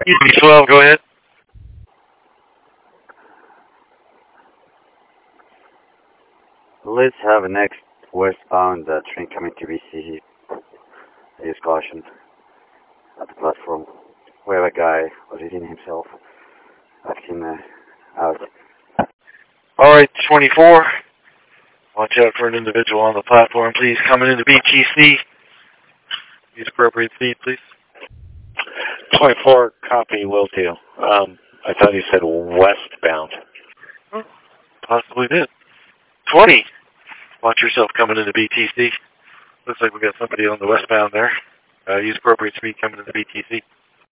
12, go ahead. Let's have a next westbound train coming to BC. Use caution at the platform. We have a guy was eating himself. I've seen out. Alright, 24. Watch out for an individual on the platform, please. Coming into BTC. Use appropriate speed, please. 24, copy, will do. I thought you said westbound. Possibly did. 20. Watch yourself coming into BTC. Looks like we got somebody on the westbound there. Use appropriate speed coming into BTC.